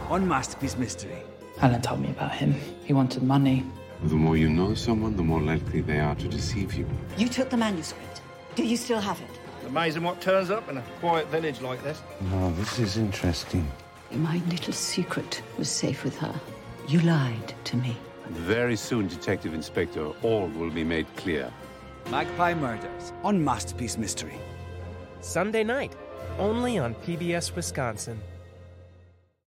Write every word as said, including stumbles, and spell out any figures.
on Masterpiece Mystery. Alan told me about him. He wanted money. The more you know someone, the more likely they are to deceive you. You took the manuscript. Do you still have it? Amazing what turns up in a quiet village like this. Oh, this is interesting. My little secret was safe with her. You lied to me. Very soon, Detective Inspector, all will be made clear. Magpie Murders on Masterpiece Mystery. Sunday night, only on P B S Wisconsin.